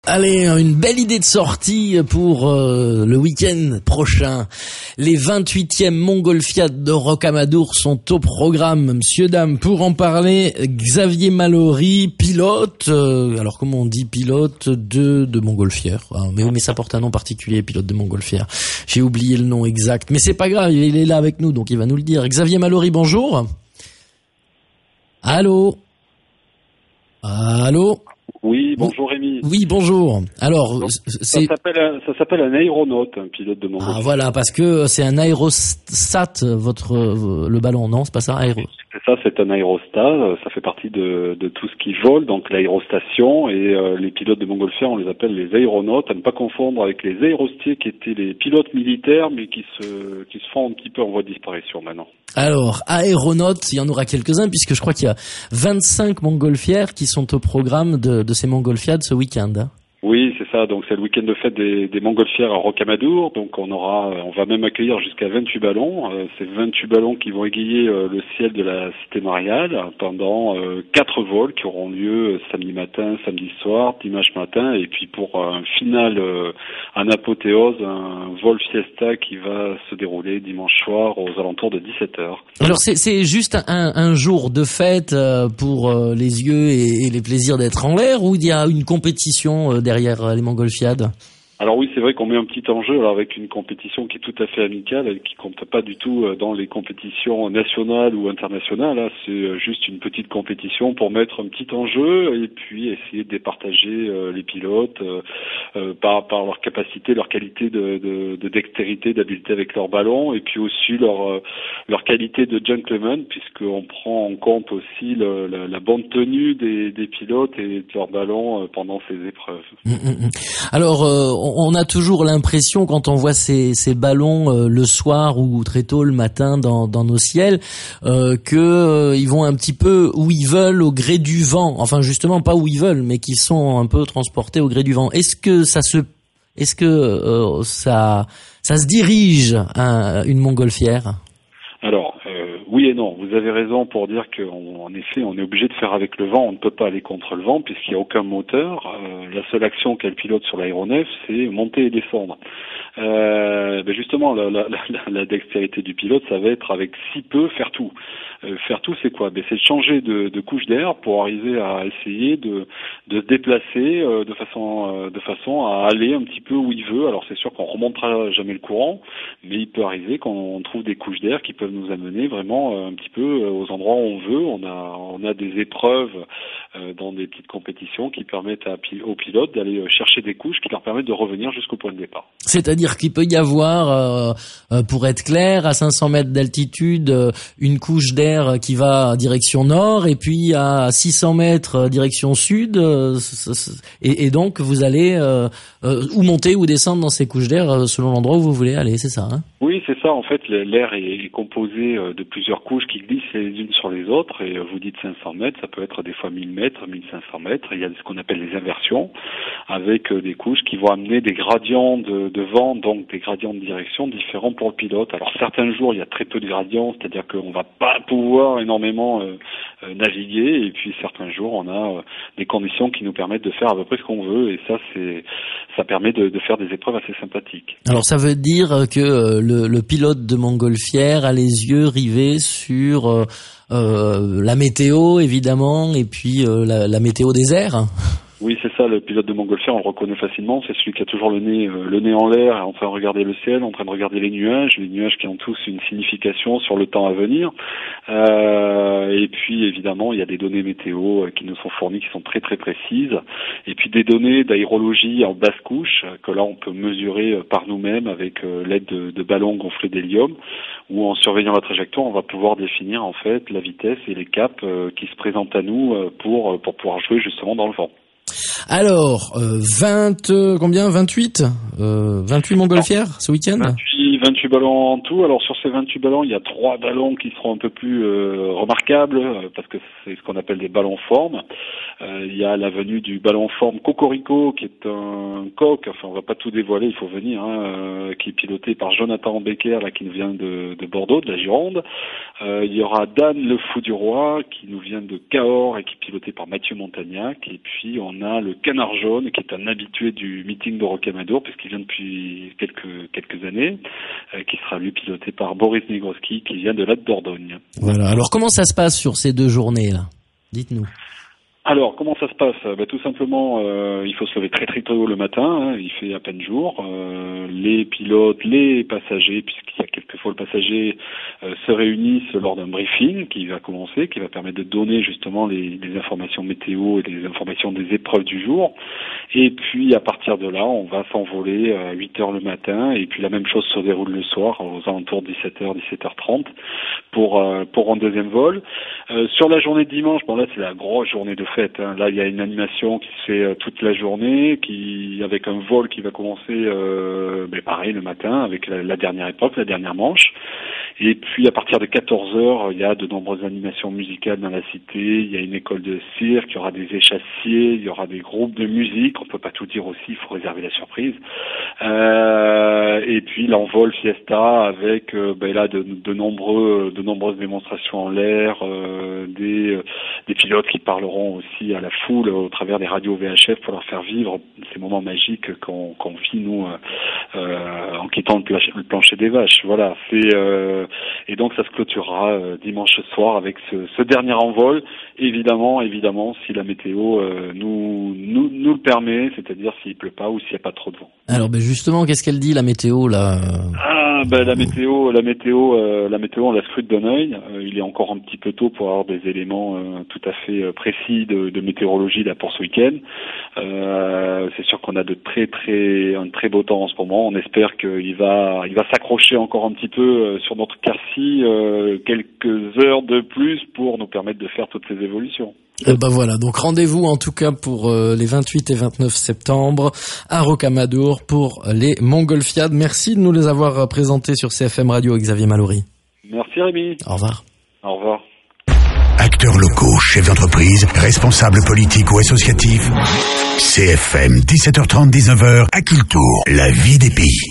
Allez, une belle idée de sortie pour le week-end prochain. Les 28e Montgolfiades de Rocamadour sont au programme. Monsieur, dame, pour en parler, Xavier Mallory, pilote, alors comment on dit pilote de Montgolfière, mais ça porte un nom particulier, pilote de Montgolfière. J'ai oublié le nom exact, mais c'est pas grave, il est là avec nous, donc il va nous le dire. Xavier Mallory, bonjour. Allô? Oui, bonjour Rémi. Oui, bonjour. Alors, donc, ça s'appelle un aéronaute, un pilote de Montgolfière. Ah voilà, parce que c'est un aérostat, le ballon, non, c'est pas ça, C'est ça, c'est un aérostat, ça fait partie de tout ce qui vole, donc l'aérostation, et les pilotes de Montgolfière, on les appelle les aéronautes, à ne pas confondre avec les aérostiers qui étaient les pilotes militaires, mais qui se font un petit peu en voie de disparition maintenant. Alors, aéronautes, il y en aura quelques-uns, puisque je crois qu'il y a 25 montgolfières qui sont au programme de ces montgolfiades ce week-end. Oui, c'est ça. Donc c'est le week-end de fête des Montgolfières à Rocamadour. Donc on va même accueillir jusqu'à 28 ballons. C'est 28 ballons qui vont égayer le ciel de la cité mariale pendant 4 vols qui auront lieu samedi matin, samedi soir, dimanche matin, et puis pour un final, un apothéose, un vol fiesta qui va se dérouler dimanche soir aux alentours de 17h. Alors c'est juste un jour de fête pour les yeux et les plaisirs d'être en l'air, ou il y a une compétition derrière les Montgolfiades? Alors oui, c'est vrai qu'on met un petit enjeu alors avec une compétition qui est tout à fait amicale et qui compte pas du tout dans les compétitions nationales ou internationales. Là, c'est juste une petite compétition pour mettre un petit enjeu et puis essayer de départager les pilotes par leur capacité, leur qualité de dextérité, d'habileté avec leur ballon, et puis aussi leur qualité de gentleman, puisqu'on prend en compte aussi la bonne tenue des pilotes et de leur ballon pendant ces épreuves. Alors on a toujours l'impression, quand on voit ces ballons le soir ou très tôt le matin dans nos ciels, que ils vont un petit peu où ils veulent au gré du vent. Enfin justement pas où ils veulent, mais qu'ils sont un peu transportés au gré du vent. Est-ce que ça se dirige une montgolfière? Alors, oui et non. Vous avez raison pour dire qu'en effet, on est obligé de faire avec le vent. On ne peut pas aller contre le vent puisqu'il n'y a aucun moteur. La seule action qu'a le pilote sur l'aéronef, c'est monter et descendre. Justement, la dextérité du pilote, ça va être avec si peu faire tout. Faire tout, c'est quoi? C'est changer de couche d'air pour arriver à essayer de se déplacer de façon à aller un petit peu où il veut. Alors c'est sûr qu'on remontera jamais le courant, mais il peut arriver qu'on trouve des couches d'air qui peuvent nous amener vraiment un petit peu aux endroits où on veut. On a des épreuves dans des petites compétitions qui permettent aux pilotes d'aller chercher des couches qui leur permettent de revenir jusqu'au point de départ. C'est-à-dire qu'il peut y avoir, pour être clair, à 500 mètres d'altitude, une couche d'air qui va direction nord, et puis à 600 mètres direction sud, et donc vous allez ou monter ou descendre dans ces couches d'air selon l'endroit où vous voulez aller, c'est ça, hein? Oui, c'est ça. En fait, l'air est composé de plusieurs couches qui glissent les unes sur les autres. Et vous dites 500 mètres, ça peut être des fois 1000 mètres, 1500 mètres. Il y a ce qu'on appelle les inversions, avec des couches qui vont amener des gradients de vent, donc des gradients de direction différents pour le pilote. Alors certains jours, il y a très peu de gradients, c'est-à-dire qu'on va pas pouvoir énormément naviguer. Et puis certains jours, on a des conditions qui nous permettent de faire à peu près ce qu'on veut. Et ça permet de faire des épreuves assez sympathiques. Alors ça veut dire que le pilote de montgolfière a les yeux rivés sur la météo évidemment, et puis la météo des airs. Oui, c'est ça, le pilote de montgolfière, on le reconnaît facilement, c'est celui qui a toujours le nez en l'air, en train de regarder le ciel, en train de regarder les nuages qui ont tous une signification sur le temps à venir. Et puis évidemment, il y a des données météo qui nous sont fournies, qui sont très très précises, et puis des données d'aérologie en basse couche, que là on peut mesurer par nous-mêmes avec l'aide de ballons gonflés d'hélium, où en surveillant la trajectoire, on va pouvoir définir en fait la vitesse et les caps qui se présentent à nous pour pouvoir jouer justement dans le vent. Alors, 28 montgolfières ce week-end? 28 ballons en tout. Alors sur ces 28 ballons, il y a 3 ballons qui seront un peu plus remarquables parce que c'est ce qu'on appelle des ballons formes. Il y a la venue du ballon forme Cocorico qui est un coq, enfin on va pas tout dévoiler, il faut venir, qui est piloté par Jonathan Becker là, qui nous vient de Bordeaux, de la Gironde. Il y aura Dan le Fou du Roi qui nous vient de Cahors et qui est piloté par Mathieu Montagnac. Et puis on on a le Canard Jaune, qui est un habitué du meeting de Rocamadour, puisqu'il vient depuis quelques années, qui sera lui piloté par Boris Negroski, qui vient de la Dordogne. Voilà. Alors comment ça se passe sur ces 2 journées-là? Dites-nous. Alors, comment ça se passe? Tout simplement, il faut se lever très très tôt le matin, il fait à peine jour. Les pilotes, les passagers, puisqu'il y a quelquefois le passager, se réunissent lors d'un briefing qui va commencer, qui va permettre de donner justement les informations météo et les informations des épreuves du jour. Et puis, à partir de là, on va s'envoler à 8h le matin, et puis la même chose se déroule le soir, aux alentours de 17h, 17h30, pour un deuxième vol. Sur la journée de dimanche, là, c'est la grosse journée de fête. Là, il y a une animation qui se fait toute la journée, avec un vol qui va commencer, pareil, le matin, avec la dernière époque, la dernière manche. Et puis, à partir de 14h, il y a de nombreuses animations musicales dans la cité. Il y a une école de cirque, il y aura des échassiers, il y aura des groupes de musique. On peut pas tout dire aussi, il faut réserver la surprise. Et puis, l'envol fiesta avec, de nombreuses démonstrations en l'air, des pilotes qui parleront aussi à la foule au travers des radios VHF pour leur faire vivre ces moments magiques qu'on vit nous en quittant le plancher des vaches. Voilà, et donc ça se clôturera dimanche soir avec ce dernier envol. Évidemment, si la météo nous le permet, c'est-à-dire s'il pleut pas ou s'il n'y a pas trop de vent. Alors justement, qu'est-ce qu'elle dit la météo là? La météo, on la scrute d'un œil. Il est encore un petit peu tôt pour avoir des éléments tout à fait précis de météorologie là pour ce week-end. C'est sûr qu'on a un très beau temps en ce moment. On espère qu'il va s'accrocher encore un petit peu sur notre Quercy quelques heures de plus pour nous permettre de faire toutes ces évolutions. Voilà, donc rendez-vous en tout cas pour les 28 et 29 septembre à Rocamadour pour les Montgolfiades. Merci de nous les avoir présentés sur CFM Radio, Xavier Mallory. Merci Rémi. Au revoir. Au revoir. Acteurs locaux, chefs d'entreprise, responsables politiques ou associatifs. CFM 17h30, 19h à Cultour, la vie des pays.